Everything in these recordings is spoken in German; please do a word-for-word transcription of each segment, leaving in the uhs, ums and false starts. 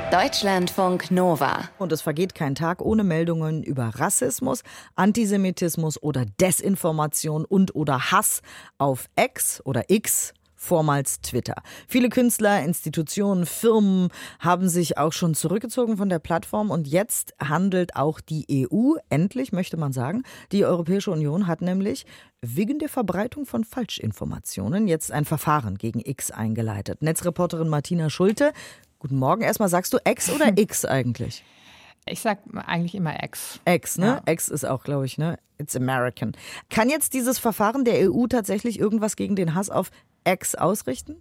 Deutschlandfunk Nova. Und es vergeht kein Tag ohne Meldungen über Rassismus, Antisemitismus oder Desinformation und oder Hass auf X oder X, vormals Twitter. Viele Künstler, Institutionen, Firmen haben sich auch schon zurückgezogen von der Plattform und jetzt handelt auch die E U, endlich möchte man sagen. Die Europäische Union hat nämlich wegen der Verbreitung von Falschinformationen jetzt ein Verfahren gegen X eingeleitet. Netzreporterin Martina Schulte, guten Morgen. Erstmal, sagst du X oder X eigentlich? Ich sag eigentlich immer X. X, ne? Ja. X ist auch, glaube ich, ne? It's American. Kann jetzt dieses Verfahren der E U tatsächlich irgendwas gegen den Hass auf X ausrichten?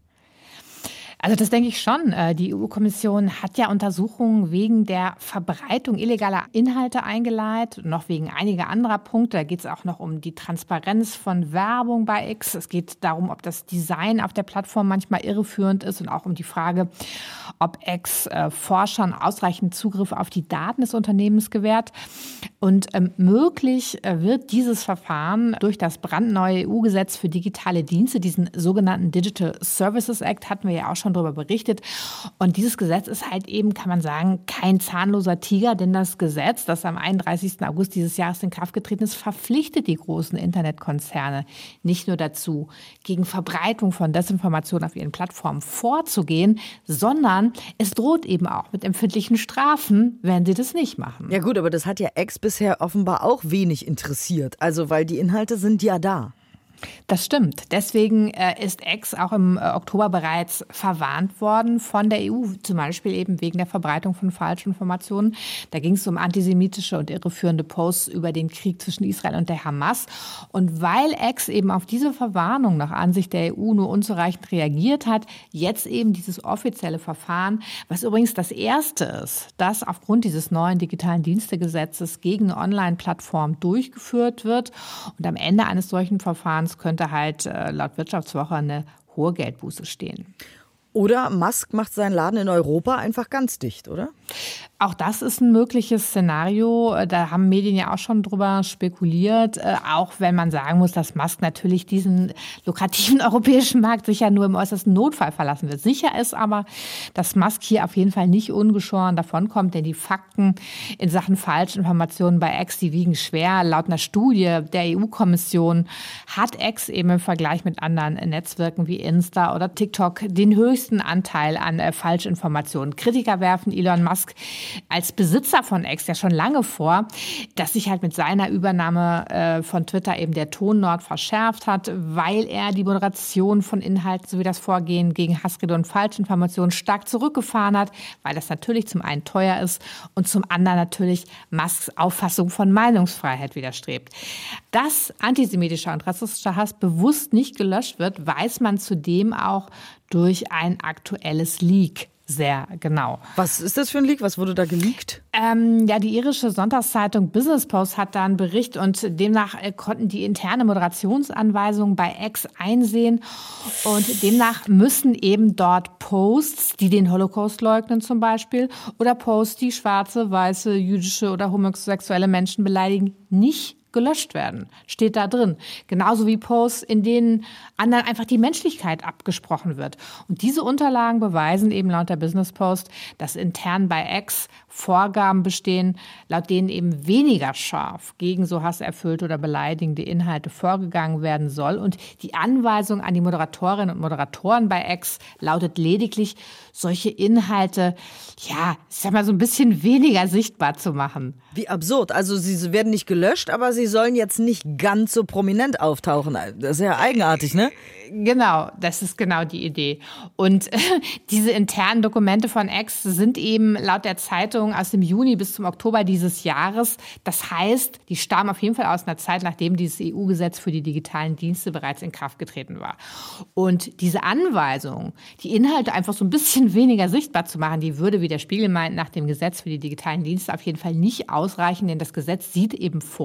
Also das denke ich schon. Die E U-Kommission hat ja Untersuchungen wegen der Verbreitung illegaler Inhalte eingeleitet, noch wegen einiger anderer Punkte. Da geht es auch noch um die Transparenz von Werbung bei X. Es geht darum, ob das Design auf der Plattform manchmal irreführend ist und auch um die Frage, ob X äh, Forschern ausreichend Zugriff auf die Daten des Unternehmens gewährt. Und ähm, möglich äh, wird dieses Verfahren durch das brandneue E U-Gesetz für digitale Dienste, diesen sogenannten Digital Services Act, hatten wir ja auch schon darüber berichtet. Und dieses Gesetz ist halt eben, kann man sagen, kein zahnloser Tiger, denn das Gesetz, das am einunddreißigsten August dieses Jahres in Kraft getreten ist, verpflichtet die großen Internetkonzerne nicht nur dazu, gegen Verbreitung von Desinformation auf ihren Plattformen vorzugehen, sondern es droht eben auch mit empfindlichen Strafen, wenn sie das nicht machen. Ja gut, aber das hat ja X bisher offenbar auch wenig interessiert. Also weil die Inhalte sind ja da. Das stimmt. Deswegen äh, ist X auch im äh, Oktober bereits verwarnt worden von der E U, zum Beispiel eben wegen der Verbreitung von Falschinformationen. Da ging es um antisemitische und irreführende Posts über den Krieg zwischen Israel und der Hamas. Und weil X eben auf diese Verwarnung nach Ansicht der E U nur unzureichend reagiert hat, jetzt eben dieses offizielle Verfahren, was übrigens das erste ist, das aufgrund dieses neuen digitalen Dienstegesetzes gegen eine Online-Plattform durchgeführt wird. Und am Ende eines solchen Verfahrens könnte halt äh, laut Wirtschaftswoche eine hohe Geldbuße stehen. Oder Musk macht seinen Laden in Europa einfach ganz dicht, oder? Auch das ist ein mögliches Szenario. Da haben Medien ja auch schon drüber spekuliert. Auch wenn man sagen muss, dass Musk natürlich diesen lukrativen europäischen Markt sicher nur im äußersten Notfall verlassen wird. Sicher ist aber, dass Musk hier auf jeden Fall nicht ungeschoren davonkommt, denn die Fakten in Sachen Falschinformationen bei X, die wiegen schwer. Laut einer Studie der E U-Kommission hat X eben im Vergleich mit anderen Netzwerken wie Insta oder TikTok den höchsten Anteil an Falschinformationen. Kritiker werfen Elon Musk als Besitzer von X ja schon lange vor, dass sich halt mit seiner Übernahme äh, von Twitter eben der Ton dort verschärft hat, weil er die Moderation von Inhalten sowie das Vorgehen gegen Hassrede und Falschinformationen stark zurückgefahren hat, weil das natürlich zum einen teuer ist und zum anderen natürlich Musks Auffassung von Meinungsfreiheit widerstrebt. Dass antisemitischer und rassistischer Hass bewusst nicht gelöscht wird, weiß man zudem auch durch ein aktuelles Leak sehr genau. Was ist das für ein Leak? Was wurde da geleakt? Ähm, ja, die irische Sonntagszeitung Business Post hat da einen Bericht und demnach äh, konnten die interne Moderationsanweisungen bei X einsehen und demnach müssen eben dort Posts, die den Holocaust leugnen zum Beispiel, oder Posts, die schwarze, weiße, jüdische oder homosexuelle Menschen beleidigen, nicht gelöscht werden. Steht da drin. Genauso wie Posts, in denen anderen einfach die Menschlichkeit abgesprochen wird. Und diese Unterlagen beweisen eben laut der Business Post, dass intern bei X Vorgaben bestehen, laut denen eben weniger scharf gegen so hasserfüllte oder beleidigende Inhalte vorgegangen werden soll. Und die Anweisung an die Moderatorinnen und Moderatoren bei X lautet lediglich, solche Inhalte, ja, ich sag mal, so ein bisschen weniger sichtbar zu machen. Wie absurd. Also sie werden nicht gelöscht, aber sie sollen jetzt nicht ganz so prominent auftauchen. Das ist ja eigenartig, ne? Genau, das ist genau die Idee. Und äh, diese internen Dokumente von X sind eben laut der Zeitung aus dem Juni bis zum Oktober dieses Jahres. Das heißt, die stammen auf jeden Fall aus einer Zeit, nachdem dieses E U-Gesetz für die digitalen Dienste bereits in Kraft getreten war. Und diese Anweisung, die Inhalte einfach so ein bisschen weniger sichtbar zu machen, die würde, wie der Spiegel meint, nach dem Gesetz für die digitalen Dienste auf jeden Fall nicht ausreichen, denn das Gesetz sieht eben vor,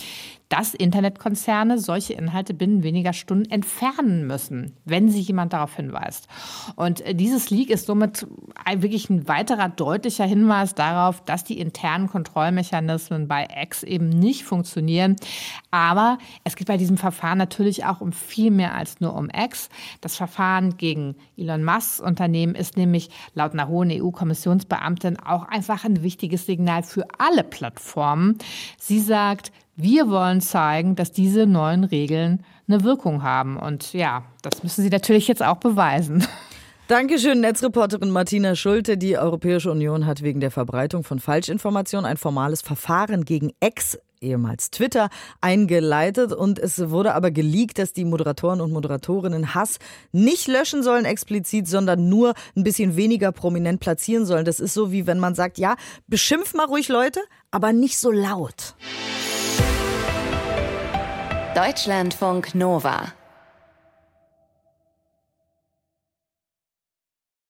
dass Internetkonzerne solche Inhalte binnen weniger Stunden entfernen müssen, wenn sie jemand darauf hinweist. Und dieses Leak ist somit wirklich ein weiterer deutlicher Hinweis darauf, dass die internen Kontrollmechanismen bei X eben nicht funktionieren. Aber es geht bei diesem Verfahren natürlich auch um viel mehr als nur um X. Das Verfahren gegen Elon Musks Unternehmen ist nämlich laut einer hohen E U-Kommissionsbeamtin auch einfach ein wichtiges Signal für alle Plattformen. Sie sagt, wir wollen zeigen, dass diese neuen Regeln eine Wirkung haben. Und ja, das müssen sie natürlich jetzt auch beweisen. Dankeschön, Netzreporterin Martina Schulte. Die Europäische Union hat wegen der Verbreitung von Falschinformationen ein formales Verfahren gegen X, ehemals Twitter, eingeleitet. Und es wurde aber geleakt, dass die Moderatoren und Moderatorinnen Hass nicht löschen sollen explizit, sondern nur ein bisschen weniger prominent platzieren sollen. Das ist so, wie wenn man sagt, ja, beschimpf mal ruhig Leute, aber nicht so laut. Deutschlandfunk Nova